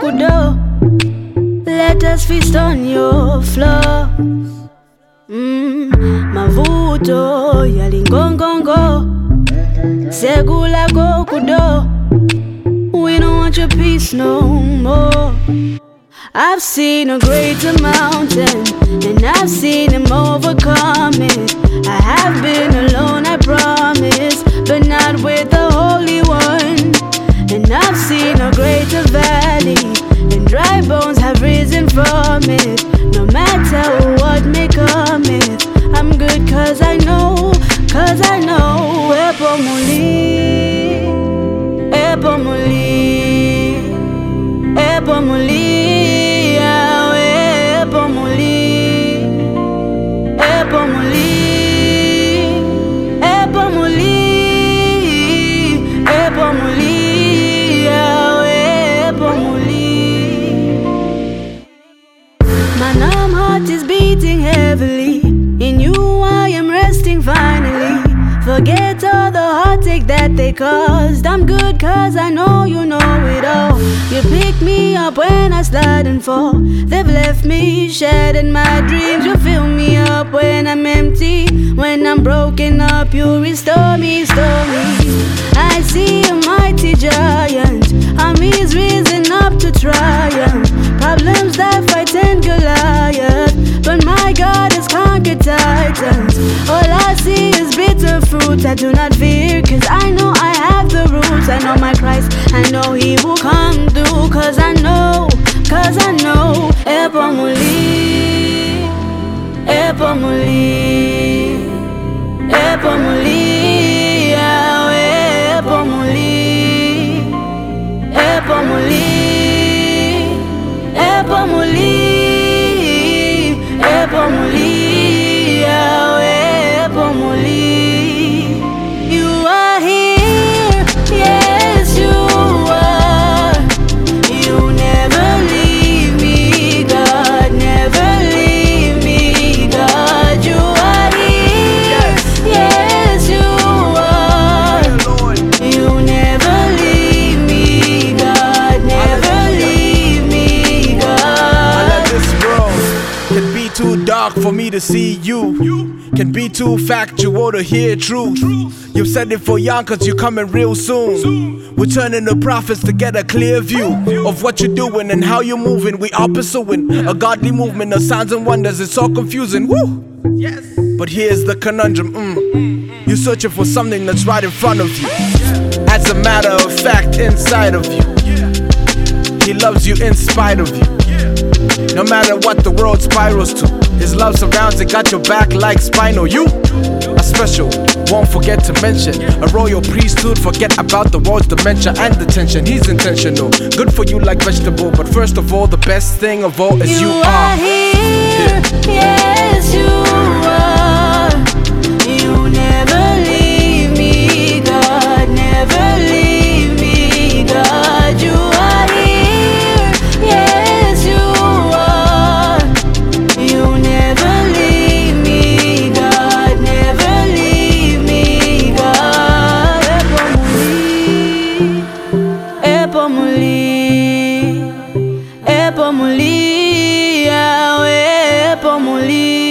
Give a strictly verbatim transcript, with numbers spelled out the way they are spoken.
kudo. Let us feast on your flaws. Mm, mavuto yalingongongo. Segula go kudo. We don't want your peace no more. I've seen a greater mountain, and I've seen him overcome it. I have been alone, I promise, but not with the Holy One. And I've seen a greater valley, and dry bones have risen from it. No matter what may come it, I'm good cause I know, cause I know. Epo muli, epo muli, epo muli. My numb heart is beating heavily. In you I am resting finally. Forget all the heartache that they caused. I'm good cause I know you know it all. You pick me up when I slide and fall. They've left me shattered my dreams. You fill me up when I'm empty. When I'm broken up you restore me, restore me. I see a mighty giant. Armies risen up to triumph. Problems that fighting Goliath, but my God has conquered titans. All I see is bitter fruit. I do not fear, cause I know I have the roots. I know my Christ, I know He will come through. Cause I know, cause I know. Epo muli, epo muli, epo muli, Yahweh, epo muli, epo muli. Epo muli, epo muli, Yahweh, epo muli. You are here, yes you are. You never leave me, God, never leave me, God. You are here, yes you are. You never leave me, God, never leave me, God. Can be too dark for me to see you. Can be too factual to hear truth. You've said it for young cause you're coming real soon. We're turning to prophets to get a clear view of what you're doing and how you're moving. We are pursuing a godly movement of signs and wonders. It's all confusing, woo. But here's the conundrum, mm. You're searching for something that's right in front of you. As a matter of fact, inside of you, He loves you in spite of you. No matter what the world spirals to, His love surrounds and got your back like spinal. You are special, won't forget to mention. A royal priesthood, forget about the world's dementia and the tension. He's intentional, good for you like vegetable. But first of all, the best thing of all is you, you are, are here, yeah. Yes you are. You never leave me, God, never leave me, God. You are here, yes you are. You never leave me, God, never leave me, God. Epo muli, epo muli, Yahweh, epo muli.